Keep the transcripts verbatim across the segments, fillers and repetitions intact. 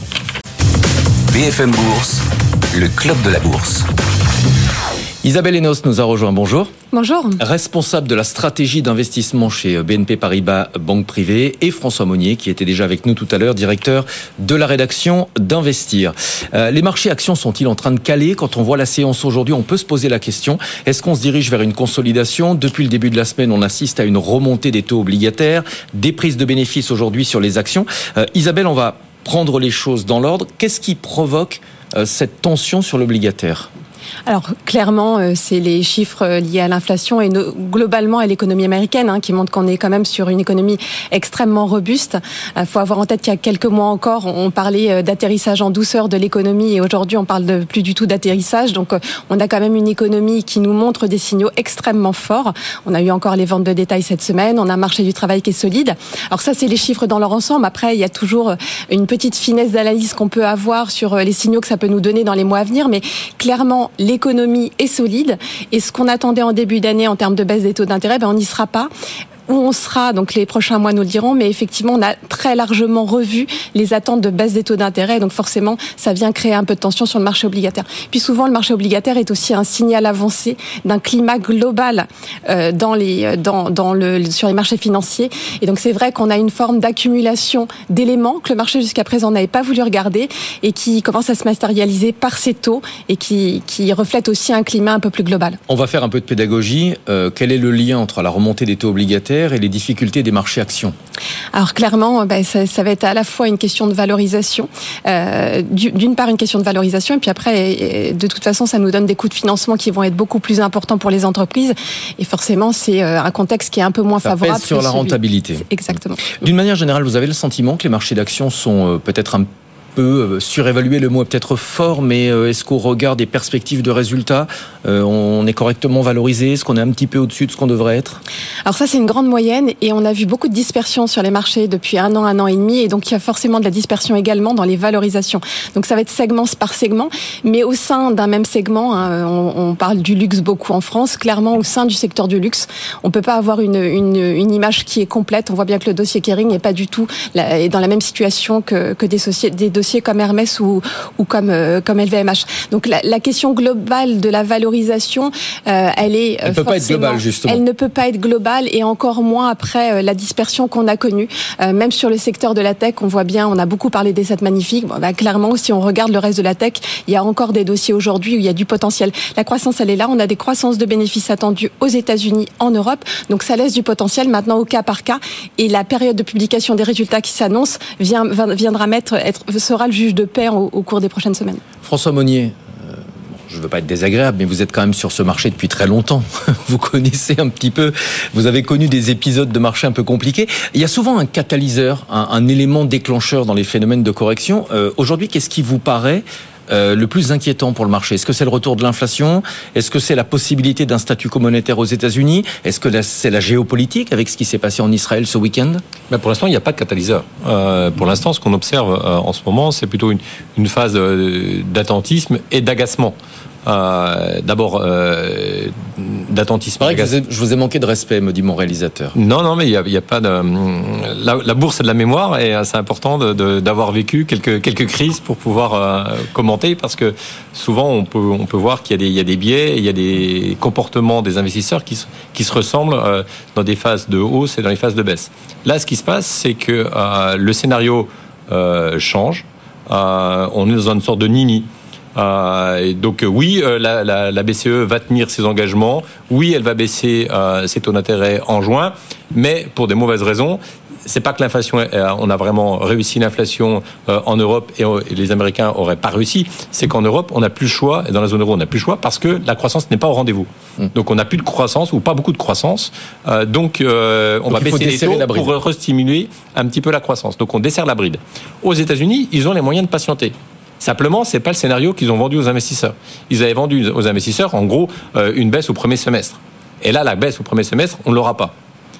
B F M Bourse, le club de la bourse. Isabelle Hénos nous a rejoint, bonjour. Bonjour. Responsable de la stratégie d'investissement chez B N P Paribas Banque Privée, et François Monnier qui était déjà avec nous tout à l'heure, directeur de la rédaction d'Investir. Euh, les marchés actions sont-ils en train de caler? Quand on voit la séance aujourd'hui, on peut se poser la question, est-ce qu'on se dirige vers une consolidation? Depuis le début de la semaine, on assiste à une remontée des taux obligataires, des prises de bénéfices aujourd'hui sur les actions. Euh, Isabelle, on va prendre les choses dans l'ordre. Qu'est-ce qui provoque euh, cette tension sur l'obligataire? Alors clairement, euh, c'est les chiffres liés à l'inflation et no- globalement à l'économie américaine hein, qui montrent qu'on est quand même sur une économie extrêmement robuste. Il euh, faut avoir en tête qu'il y a quelques mois encore, on parlait euh, d'atterrissage en douceur de l'économie et aujourd'hui on parle de plus du tout d'atterrissage. Donc euh, on a quand même une économie qui nous montre des signaux extrêmement forts. On a eu encore les ventes de détail cette semaine, on a un marché du travail qui est solide. Alors ça c'est les chiffres dans leur ensemble. Après il y a toujours une petite finesse d'analyse qu'on peut avoir sur les signaux que ça peut nous donner dans les mois à venir, mais clairement l'économie est solide et ce qu'on attendait en début d'année en termes de baisse des taux d'intérêt, ben on n'y sera pas. Où on sera, donc les prochains mois nous le diront, mais effectivement on a très largement revu les attentes de baisse des taux d'intérêt, donc forcément ça vient créer un peu de tension sur le marché obligataire. Puis souvent le marché obligataire est aussi un signal avancé d'un climat global euh, dans les, dans, dans le, sur les marchés financiers, et donc c'est vrai qu'on a une forme d'accumulation d'éléments que le marché jusqu'à présent n'avait pas voulu regarder et qui commence à se matérialiser par ces taux et qui, qui reflète aussi un climat un peu plus global. On va faire un peu de pédagogie. Euh, quel est le lien entre la remontée des taux obligataires et les difficultés des marchés actions? Alors clairement, ben, ça, ça va être à la fois une question de valorisation, euh, d'une part une question de valorisation, et puis après, de toute façon, ça nous donne des coûts de financement qui vont être beaucoup plus importants pour les entreprises, et forcément, c'est un contexte qui est un peu moins ça favorable. Pèse sur la rentabilité. Exactement. D'une manière générale, vous avez le sentiment que les marchés d'actions sont peut-être un peu surévalué, le mot est peut-être fort, mais est-ce qu'au regard des perspectives de résultats, on est correctement valorisé? Est-ce qu'on est un petit peu au-dessus de ce qu'on devrait être? Alors ça, c'est une grande moyenne et on a vu beaucoup de dispersion sur les marchés depuis un an, un an et demi, et donc il y a forcément de la dispersion également dans les valorisations. Donc ça va être segment par segment, mais au sein d'un même segment, hein, on, on parle du luxe beaucoup en France, clairement au sein du secteur du luxe, on peut pas avoir une, une, une image qui est complète. On voit bien que le dossier Kering n'est pas du tout la, est dans la même situation que, que des, soci- des dossiers comme Hermès ou, ou comme, euh, comme L V M H. Donc la, la question globale de la valorisation, euh, elle est elle ne peut pas être globale, justement. Elle ne peut pas être globale, et encore moins après euh, la dispersion qu'on a connue. Euh, même sur le secteur de la tech, on voit bien, on a beaucoup parlé des sept magnifiques. Bon, bah, clairement, si on regarde le reste de la tech, il y a encore des dossiers aujourd'hui où il y a du potentiel. La croissance, elle est là. On a des croissances de bénéfices attendues aux États-Unis, en Europe. Donc ça laisse du potentiel maintenant au cas par cas. Et la période de publication des résultats qui s'annonce vient, viendra mettre, être, sera le juge de paix au, au cours des prochaines semaines. François Monnier, euh, je ne veux pas être désagréable, mais vous êtes quand même sur ce marché depuis très longtemps. Vous connaissez un petit peu, vous avez connu des épisodes de marché un peu compliqués. Il y a souvent un catalyseur, un, un élément déclencheur dans les phénomènes de correction. Euh, aujourd'hui, qu'est-ce qui vous paraît Euh, le plus inquiétant pour le marché? Est-ce que c'est le retour de l'inflation? Est-ce que c'est la possibilité d'un statu quo monétaire aux États-Unis? Est-ce que c'est la géopolitique avec ce qui s'est passé en Israël ce week-end? Ben pour l'instant, il n'y a pas de catalyseur. Euh, pour l'instant, ce qu'on observe euh, en ce moment, c'est plutôt une, une phase euh, d'attentisme et d'agacement. Euh, d'abord euh, d'attentisme. C'est vrai que je vous, ai, je vous ai manqué de respect, me dit mon réalisateur. Non, non, mais il y a, il y a pas de. La, la bourse a de la mémoire et c'est important de, de, d'avoir vécu quelques quelques crises pour pouvoir euh, commenter, parce que souvent on peut on peut voir qu'il y a des il y a des biais, il y a des comportements des investisseurs qui qui se ressemblent euh, dans des phases de hausse et dans les phases de baisse. Là, ce qui se passe, c'est que euh, le scénario euh, change. Euh, on est dans une sorte de nini. Euh, et donc euh, oui, euh, la, la, la B C E va tenir ses engagements. Oui, elle va baisser euh, ses taux d'intérêt en juin, mais pour des mauvaises raisons. C'est pas que l'inflation, on a vraiment réussi l'inflation en Europe et les Américains auraient pas réussi. C'est qu'en Europe, on n'a plus le choix, et dans la zone euro, on n'a plus le choix parce que la croissance n'est pas au rendez-vous. Mmh. Donc, on n'a plus de croissance ou pas beaucoup de croissance. Euh, donc, euh, on donc, va baisser les taux pour restimuler un petit peu la croissance. Donc, on desserre la bride. Aux États-Unis, ils ont les moyens de patienter. Simplement, c'est pas le scénario qu'ils ont vendu aux investisseurs. Ils avaient vendu aux investisseurs, en gros, une baisse au premier semestre. Et là, la baisse au premier semestre, on ne l'aura pas.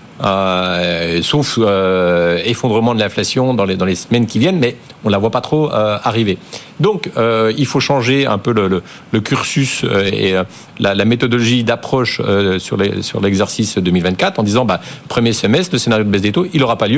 Euh, sauf euh, effondrement de l'inflation dans les, dans les semaines qui viennent, mais on ne la voit pas trop euh, arriver. Donc, euh, il faut changer un peu le, le, le cursus euh, et euh, la, la méthodologie d'approche euh, sur, les, sur l'exercice deux mille vingt-quatre en disant, bah, premier semestre, le scénario de baisse des taux, il n'aura pas lieu.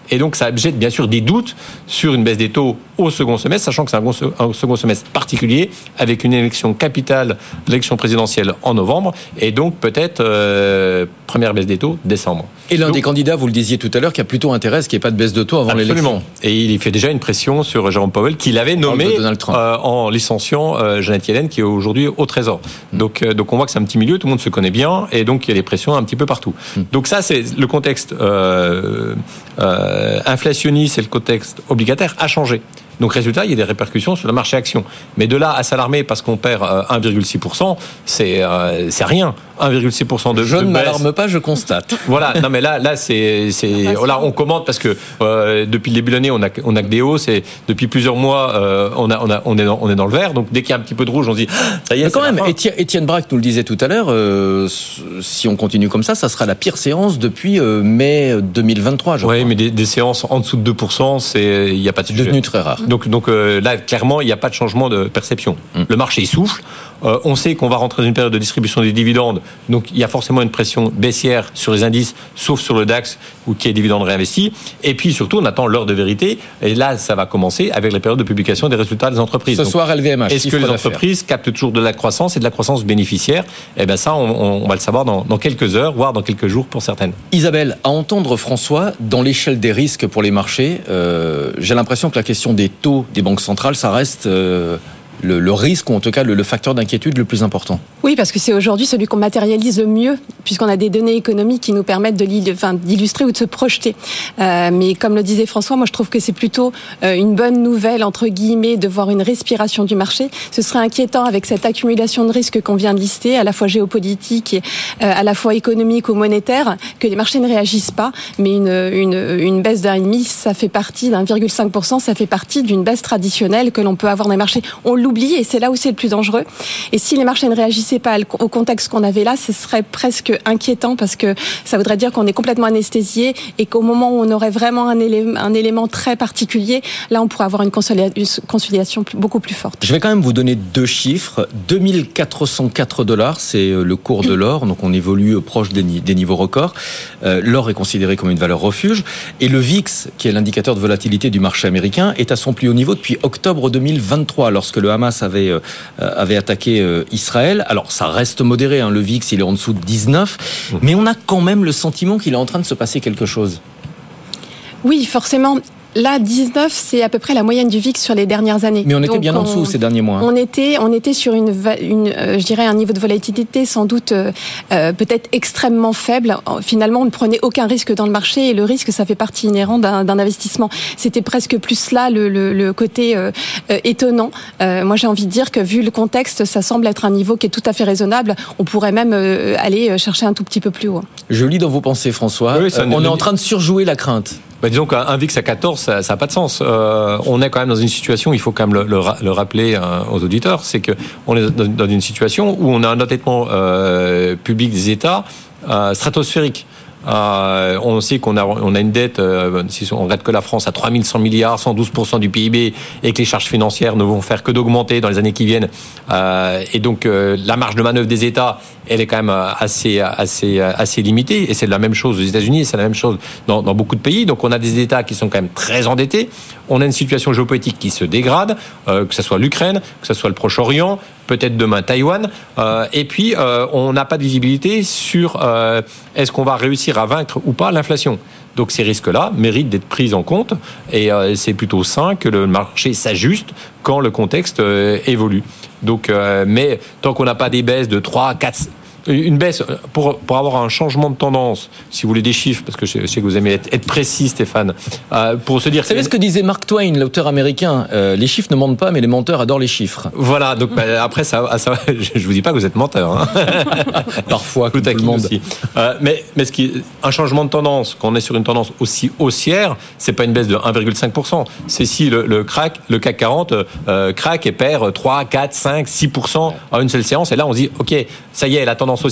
Et donc, ça jette bien sûr des doutes sur une baisse des taux au second semestre, sachant que c'est un second semestre particulier, avec une élection capitale, l'élection présidentielle en novembre, et donc peut-être euh, première baisse des taux décembre. Et l'un donc, des candidats, vous le disiez tout à l'heure, qui a plutôt intérêt à ce qu'il n'y ait pas de baisse de taux avant absolument. l'élection. Et il fait déjà une pression sur Jérôme Powell, qu'il avait nommé euh, en licenciant euh, Janet Yellen, qui est aujourd'hui au Trésor. Mmh. Donc, euh, donc on voit que c'est un petit milieu, tout le monde se connaît bien, et donc il y a des pressions un petit peu partout. Mmh. Donc ça, c'est le contexte euh, euh, inflationniste et le contexte obligataire a changé. Donc, résultat, il y a des répercussions sur le marché action. Mais de là à s'alarmer parce qu'on perd un virgule six pour cent, c'est, euh, c'est rien. un virgule six pour cent de, je de ne baisse. m'alarme pas, je constate. Voilà, non mais là, là c'est, c'est, là on commente parce que euh, depuis le début de l'année, on a, on a que des hausses et depuis plusieurs mois, euh, on a, on a, on est dans, on est dans le vert. Donc dès qu'il y a un petit peu de rouge, on se dit, ah, ça y est. Mais quand c'est même, Étienne, Étienne Braque nous le disait tout à l'heure, euh, si on continue comme ça, ça sera la pire séance depuis euh, mai deux mille vingt-trois. Oui, mais des, des séances en dessous de deux pour cent, c'est, il n'y a pas de sujet. C'est devenu très rare. Donc, donc euh, là, clairement, il n'y a pas de changement de perception. Mmh. Le marché souffle. Euh, on sait qu'on va rentrer dans une période de distribution des dividendes. Donc, il y a forcément une pression baissière sur les indices, sauf sur le DAX, où qui est dividendes réinvestis. Et puis, surtout, on attend l'heure de vérité. Et là, ça va commencer avec les périodes de publication des résultats des entreprises. Ce Donc, soir, L V M H. Est-ce que les entreprises captent toujours de la croissance et de la croissance bénéficiaire ? Eh bien, ça, on, on va le savoir dans, dans quelques heures, voire dans quelques jours pour certaines. Isabelle, à entendre François, dans l'échelle des risques pour les marchés, euh, j'ai l'impression que la question des taux des banques centrales, ça reste euh, le, le risque, ou en tout cas le, le facteur d'inquiétude le plus important. Oui, parce que c'est aujourd'hui celui qu'on matérialise le mieux, puisqu'on a des données économiques qui nous permettent de enfin, d'illustrer ou de se projeter. Euh, mais comme le disait François, moi je trouve que c'est plutôt euh, une bonne nouvelle, entre guillemets, de voir une respiration du marché. Ce serait inquiétant avec cette accumulation de risques qu'on vient de lister, à la fois géopolitique, et, euh, à la fois économique ou monétaire, que les marchés ne réagissent pas. Mais une, une, une baisse d'un virgule cinq, ça fait partie d'un virgule cinq pour cent, ça fait partie d'une baisse traditionnelle que l'on peut avoir dans les marchés. On l'oublie et c'est là où c'est le plus dangereux. Et si les marchés ne réagissaient pas au contexte qu'on avait là, ce serait presque inquiétant parce que ça voudrait dire qu'on est complètement anesthésié et qu'au moment où on aurait vraiment un élément, un élément très particulier, là on pourrait avoir une consolidation beaucoup plus forte. Je vais quand même vous donner deux chiffres. deux mille quatre cent quatre dollars, c'est le cours de l'or, donc on évolue proche des, des niveaux records. Euh, l'or est considéré comme une valeur refuge et le V I X, qui est l'indicateur de volatilité du marché américain, est à son plus haut niveau depuis octobre deux mille vingt-trois, lorsque le Hamas avait, euh, avait attaqué euh, Israël. Alors ça reste modéré, hein, le V I X il est en dessous de dix-neuf, mais on a quand même le sentiment qu'il est en train de se passer quelque chose. Oui, forcément. Là, dix-neuf, c'est à peu près la moyenne du V I X sur les dernières années. Mais on était Donc, bien on, en dessous ces derniers mois. On était, on était sur une, une euh, je dirais, un niveau de volatilité sans doute euh, peut-être extrêmement faible. Finalement, on ne prenait aucun risque dans le marché et le risque, ça fait partie inhérente d'un, d'un investissement. C'était presque plus là le, le, le côté euh, euh, étonnant. Euh, moi, j'ai envie de dire que vu le contexte, ça semble être un niveau qui est tout à fait raisonnable. On pourrait même euh, aller chercher un tout petit peu plus haut. Je lis dans vos pensées, François. Oui, euh, on est en train de surjouer la crainte. Bah, disons qu'un V I X à quatorze, ça n'a pas de sens. Euh, on est quand même dans une situation, il faut quand même le, le, le rappeler euh, aux auditeurs, c'est qu'on est dans, dans une situation où on a un endettement euh, public des États euh, stratosphérique. Euh, on sait qu'on a, on a une dette, euh, si on regarde que la France, à trois mille cent milliards, cent douze pour cent du P I B, et que les charges financières ne vont faire que d'augmenter dans les années qui viennent. Euh, et donc, euh, la marge de manœuvre des États, elle est quand même assez, assez, assez limitée. Et c'est la même chose aux États-Unis, et c'est la même chose dans, dans beaucoup de pays. Donc, on a des États qui sont quand même très endettés. On a une situation géopolitique qui se dégrade, euh, que ce soit l'Ukraine, que ce soit le Proche-Orient, peut-être demain Taïwan. Euh, et puis, euh, on n'a pas de visibilité sur euh, est-ce qu'on va réussir à vaincre ou pas l'inflation. Donc ces risques-là méritent d'être pris en compte et euh, c'est plutôt sain que le marché s'ajuste quand le contexte euh, évolue. Donc, euh, mais tant qu'on n'a pas des baisses de trois, quatre... Une baisse, pour, pour avoir un changement de tendance, si vous voulez des chiffres, parce que je sais que vous aimez être, être précis, Stéphane, euh, pour se dire... Vous savez ce que disait Mark Twain, l'auteur américain, euh, les chiffres ne mentent pas, mais les menteurs adorent les chiffres. Voilà, donc bah, après, ça, ça, je ne vous dis pas que vous êtes menteur. Hein. Parfois, tout, tout le monde. Aussi. Euh, mais mais ce qui, un changement de tendance, quand on est sur une tendance aussi haussière, c'est pas une baisse de un virgule cinq pour cent. C'est si le, le, crack, le C A C quarante euh, craque et perd trois, quatre, cinq, six pour cent en une seule séance. Et là, on se dit, OK, ça y est, la tendance haussière,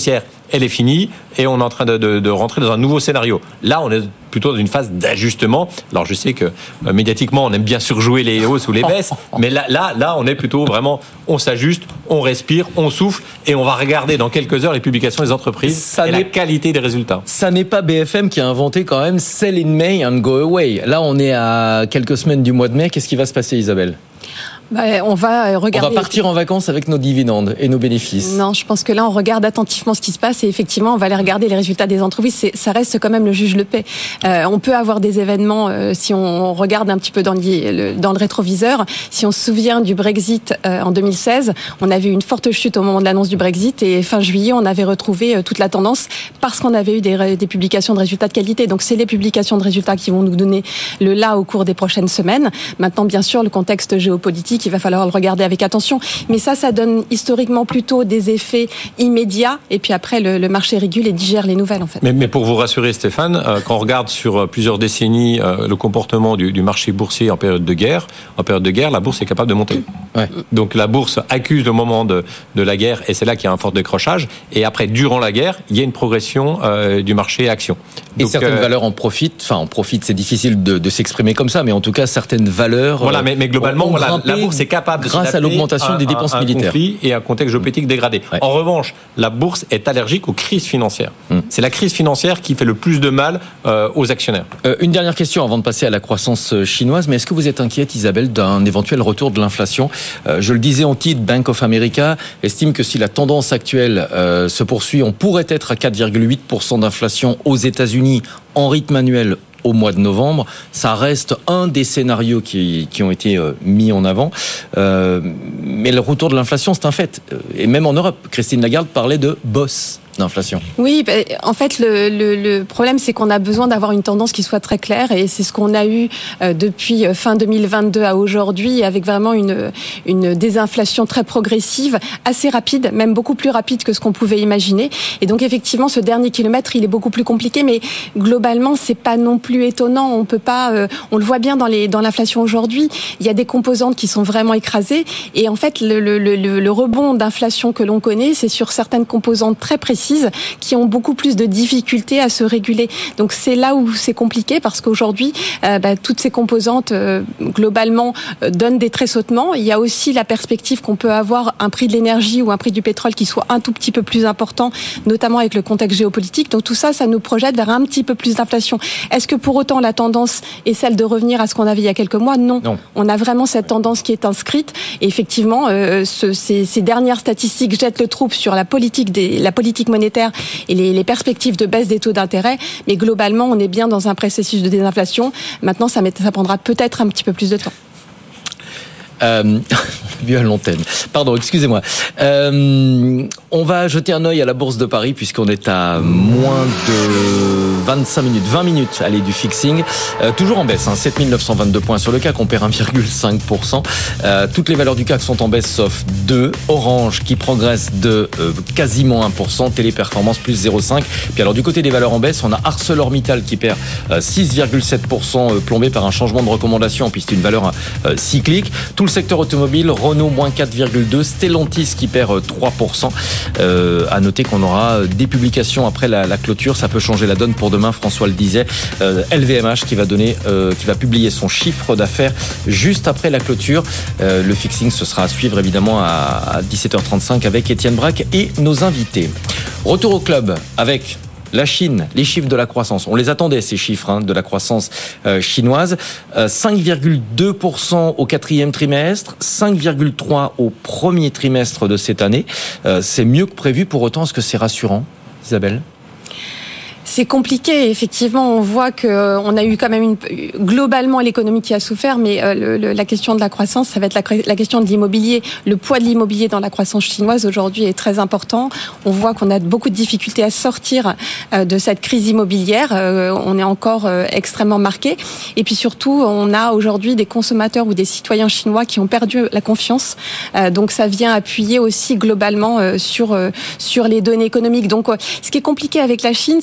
elle est finie et on est en train de, de, de rentrer dans un nouveau scénario. Là, on est plutôt dans une phase d'ajustement. Alors, je sais que euh, médiatiquement, on aime bien surjouer les hausses ou les baisses, mais là, là, là, on est plutôt vraiment, on s'ajuste, on respire, on souffle et on va regarder dans quelques heures les publications des entreprises ça et la qualité des résultats. Ça n'est pas B F M qui a inventé quand même Sell in May and Go Away. Là, on est à quelques semaines du mois de mai. Qu'est-ce qui va se passer, Isabelle ? Bah, on va regarder. On va partir en vacances avec nos dividendes et nos bénéfices. Non, je pense que là, on regarde attentivement ce qui se passe et effectivement, on va aller regarder les résultats des entreprises. C'est, ça reste quand même le juge le paie. Euh, on peut avoir des événements, euh, si on regarde un petit peu dans le, dans le rétroviseur. Si on se souvient du Brexit euh, en deux mille seize, on avait eu une forte chute au moment de l'annonce du Brexit et fin juillet, on avait retrouvé euh, toute la tendance parce qu'on avait eu des, des publications de résultats de qualité. Donc, c'est les publications de résultats qui vont nous donner le là au cours des prochaines semaines. Maintenant, bien sûr, le contexte géopolitique, il va falloir le regarder avec attention. Mais ça, ça donne historiquement plutôt des effets immédiats. Et puis après, le, le marché régule et digère les nouvelles, en fait. Mais, mais pour vous rassurer, Stéphane, euh, quand on regarde sur plusieurs décennies euh, le comportement du, du marché boursier en période de guerre, en période de guerre, la bourse est capable de monter. Ouais. Donc la bourse accuse le moment de, de la guerre et c'est là qu'il y a un fort décrochage. Et après, durant la guerre, il y a une progression euh, du marché action. Et Donc, certaines euh, valeurs en profitent. Enfin, en profitent, c'est difficile de, de s'exprimer comme ça, mais en tout cas, certaines valeurs. Voilà, mais, mais globalement, voilà, la bourse est capable de grâce à l'augmentation des dépenses un, un militaires. Conflit et un contexte géopolitique dégradé. Ouais. En revanche, la bourse est allergique aux crises financières. Hum. C'est la crise financière qui fait le plus de mal euh, aux actionnaires. Euh, une dernière question avant de passer à la croissance chinoise. Mais est-ce que vous êtes inquiète, Isabelle, d'un éventuel retour de l'inflation ? euh, Je le disais en titre, Bank of America estime que si la tendance actuelle euh, se poursuit, on pourrait être à quatre virgule huit pour cent d'inflation aux États-Unis en rythme annuel au mois de novembre. Ça reste un des scénarios qui, qui ont été mis en avant. Euh, mais le retour de l'inflation, c'est un fait. Et même en Europe, Christine Lagarde parlait de boss d'inflation. Oui, bah, en fait, le, le, le problème, c'est qu'on a besoin d'avoir une tendance qui soit très claire, et c'est ce qu'on a eu euh, depuis fin deux mille vingt-deux à aujourd'hui, avec vraiment une, une désinflation très progressive, assez rapide, même beaucoup plus rapide que ce qu'on pouvait imaginer. Et donc, effectivement, ce dernier kilomètre, il est beaucoup plus compliqué, mais globalement, c'est pas non plus étonnant. On peut pas, euh, on le voit bien dans les, dans l'inflation aujourd'hui. Il y a des composantes qui sont vraiment écrasées, et en fait, le, le, le, le rebond d'inflation que l'on connaît, c'est sur certaines composantes très précises qui ont beaucoup plus de difficultés à se réguler. Donc c'est là où c'est compliqué, parce qu'aujourd'hui, euh, bah, toutes ces composantes euh, globalement euh, donnent des tressautements. Il y a aussi la perspective qu'on peut avoir un prix de l'énergie ou un prix du pétrole qui soit un tout petit peu plus important, notamment avec le contexte géopolitique. Donc tout ça, ça nous projette vers un petit peu plus d'inflation. Est-ce que pour autant la tendance est celle de revenir à ce qu'on avait il y a quelques mois ? Non. non. On a vraiment cette tendance qui est inscrite. Et effectivement, euh, ce, ces, ces dernières statistiques jettent le trouble sur la politique des, la politique monétaire et les, les perspectives de baisse des taux d'intérêt, mais globalement, on est bien dans un processus de désinflation. Maintenant, ça, ça prendra peut-être un petit peu plus de temps. Euh, vu à l'antenne. Pardon, excusez-moi. Euh, on va jeter un œil à la Bourse de Paris puisqu'on est à moins de vingt-cinq minutes, vingt minutes, allez, du fixing. Euh, toujours en baisse, hein, sept mille neuf cent vingt-deux points sur le C A C, on perd un virgule cinq pour cent. Euh, toutes les valeurs du C A C sont en baisse sauf deux. Orange qui progresse de euh, quasiment un pour cent, Téléperformance plus zéro virgule cinq. Puis alors du côté des valeurs en baisse, on a ArcelorMittal qui perd euh, six virgule sept pour cent, euh, plombé par un changement de recommandation puisque c'est une valeur euh, cyclique. Tout le secteur automobile, Renault moins quatre virgule deux, Stellantis qui perd trois pour cent. Euh, à noter qu'on aura des publications après la, la clôture, ça peut changer la donne pour demain, François le disait. Euh, L V M H qui va donner, euh, qui va publier son chiffre d'affaires juste après la clôture. Euh, le fixing, ce sera à suivre évidemment à, à dix-sept heures trente-cinq avec Étienne Braque et nos invités. Retour au club avec la Chine, les chiffres de la croissance. On les attendait, ces chiffres hein, de la croissance euh, chinoise. Euh, cinq virgule deux pour cent au quatrième trimestre, cinq virgule trois pour cent au premier trimestre de cette année. Euh, c'est mieux que prévu. Pour autant, est-ce que c'est rassurant, Isabelle ? C'est compliqué, effectivement. On voit que on a eu quand même une, globalement l'économie qui a souffert, mais le, le, la question de la croissance, ça va être la, la question de l'immobilier. Le poids de l'immobilier dans la croissance chinoise aujourd'hui est très important. On voit qu'on a beaucoup de difficultés à sortir de cette crise immobilière. On est encore extrêmement marqué. Et puis surtout, on a aujourd'hui des consommateurs ou des citoyens chinois qui ont perdu la confiance. Donc ça vient appuyer aussi globalement sur sur les données économiques. Donc ce qui est compliqué avec la Chine, c'est que il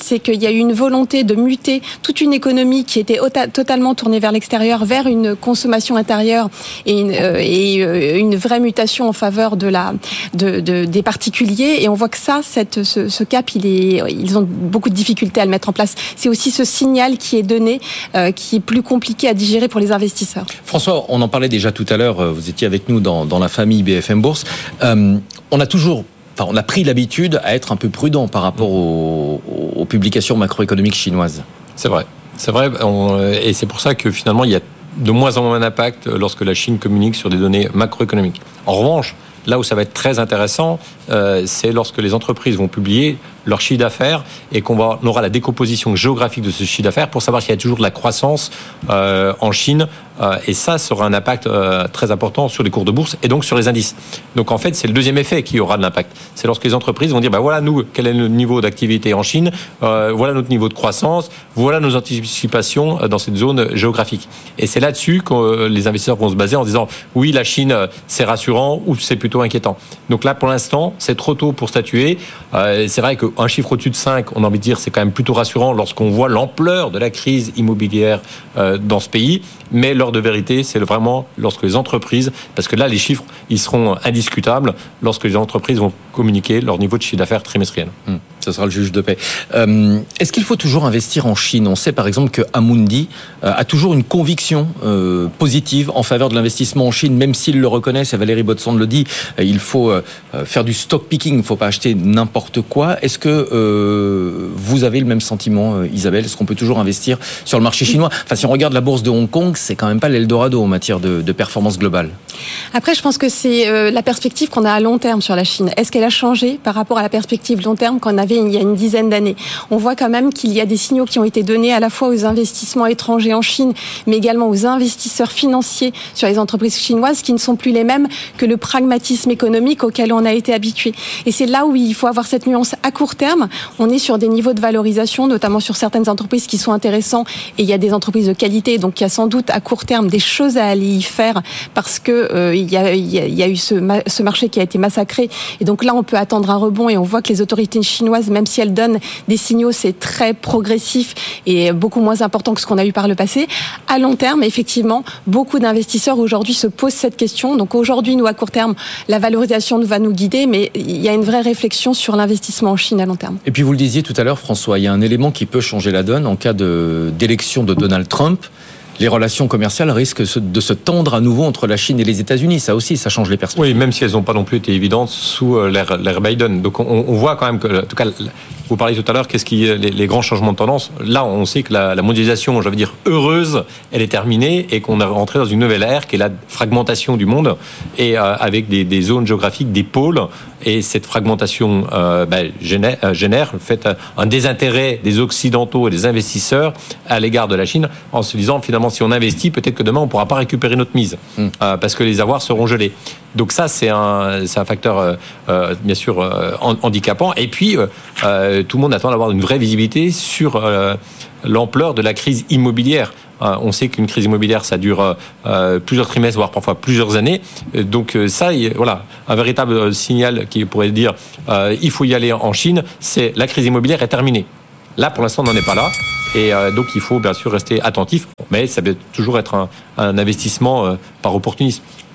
y a eu une volonté de muter toute une économie qui était totalement tournée vers l'extérieur, vers une consommation intérieure et une, euh, et une vraie mutation en faveur de la, de, de, des particuliers. Et on voit que ça, cette, ce, ce cap, il est, ils ont beaucoup de difficultés à le mettre en place. C'est aussi ce signal qui est donné, euh, qui est plus compliqué à digérer pour les investisseurs. François, on en parlait déjà tout à l'heure, vous étiez avec nous dans, dans la famille B F M Bourse. Euh, on a toujours, enfin, on a pris l'habitude à être un peu prudent par rapport aux, aux publications macroéconomiques chinoises. C'est vrai, c'est vrai, on, et c'est pour ça que finalement il y a de moins en moins d'impact lorsque la Chine communique sur des données macroéconomiques. En revanche, là où ça va être très intéressant, euh, c'est lorsque les entreprises vont publier leur chiffre d'affaires et qu'on va, on aura la décomposition géographique de ce chiffre d'affaires pour savoir s'il y a toujours de la croissance euh, en Chine. Euh, et ça, ça aura un impact euh, très important sur les cours de bourse et donc sur les indices. Donc en fait, c'est le deuxième effet qui aura de l'impact. C'est lorsque les entreprises vont dire, bah voilà, nous, quel est le niveau d'activité en Chine, euh, voilà notre niveau de croissance, voilà nos anticipations dans cette zone géographique. Et c'est là-dessus que euh, les investisseurs vont se baser en disant, oui, la Chine, c'est rassurant ou c'est plutôt inquiétant. Donc là, pour l'instant, c'est trop tôt pour statuer. Euh, c'est vrai qu'un chiffre au-dessus de cinq, on a envie de dire, c'est quand même plutôt rassurant lorsqu'on voit l'ampleur de la crise immobilière euh, dans ce pays. Mais l'heure de vérité, c'est vraiment lorsque les entreprises, parce que là, les chiffres, ils seront indiscutables lorsque les entreprises vont communiquer leur niveau de chiffre d'affaires trimestriel. Hum, ce sera le juge de paix. Euh, est-ce qu'il faut toujours investir en Chine ? On sait par exemple que Amundi euh, a toujours une conviction euh, positive en faveur de l'investissement en Chine, même s'ils le reconnaissent, et Valérie Baudson le dit, euh, il faut euh, faire du stock picking, il ne faut pas acheter n'importe quoi. Est-ce que euh, vous avez le même sentiment, euh, Isabelle ? Est-ce qu'on peut toujours investir sur le marché chinois ? Enfin, si on regarde la bourse de Hong Kong, c'est quand même pas l'Eldorado en matière de, de performance globale. Après, je pense que c'est euh, la perspective qu'on a à long terme sur la Chine. Est-ce qu'elle a changé par rapport à la perspective long terme qu'on avait il y a une dizaine d'années ? On voit quand même qu'il y a des signaux qui ont été donnés à la fois aux investissements étrangers en Chine, mais également aux investisseurs financiers sur les entreprises chinoises qui ne sont plus les mêmes que le pragmatisme économique auquel on a été habitué. Et c'est là où il faut avoir cette nuance à court terme. On est sur des niveaux de valorisation, notamment sur certaines entreprises qui sont intéressants, et il y a des entreprises de qualité, donc il y a sans doute à court terme des choses à aller y faire parce que euh, il y a, il y a, il y a eu ce, ce marché qui a été massacré, et donc là on peut attendre un rebond, et on voit que les autorités chinoises, même si elles donnent des signaux, c'est très progressif et beaucoup moins important que ce qu'on a eu par le passé. À long terme, effectivement, beaucoup d'investisseurs aujourd'hui se posent cette question. Donc aujourd'hui, nous à court terme, la valorisation va nous guider, mais il y a une vraie réflexion sur l'investissement en Chine à long terme. Et puis vous le disiez tout à l'heure, François, il y a un élément qui peut changer la donne en cas de, d'élection de Donald Trump. Les relations commerciales risquent de se tendre à nouveau entre la Chine et les États-Unis. Ça aussi, ça change les perspectives. Oui, même si elles n'ont pas non plus été évidentes sous l'ère, l'ère Biden. Donc on, on voit quand même que, en tout cas, vous parliez tout à l'heure, qu'est-ce qui, les, les grands changements de tendance. Là, on sait que la, la mondialisation, je veux dire heureuse, elle est terminée et qu'on est rentré dans une nouvelle ère qui est la fragmentation du monde, et euh, avec des, des zones géographiques, des pôles. Et cette fragmentation euh, ben, génère, euh, génère le fait, euh, un désintérêt des Occidentaux et des investisseurs à l'égard de la Chine, en se disant finalement, si on investit, peut-être que demain on ne pourra pas récupérer notre mise, mmh. euh, parce que les avoirs seront gelés. Donc ça, c'est un, c'est un facteur euh, euh, bien sûr euh, handicapant. Et puis, euh, euh, tout le monde attend d'avoir une vraie visibilité sur euh, l'ampleur de la crise immobilière. Euh, on sait qu'une crise immobilière, ça dure euh, plusieurs trimestres, voire parfois plusieurs années. Donc ça, voilà, un véritable signal qui pourrait dire euh, il faut y aller en Chine, c'est la crise immobilière est terminée. Là, pour l'instant, on n'en est pas là. Et euh, donc, il faut bien sûr rester attentif, mais ça peut toujours être un, un investissement euh, par opportunisme.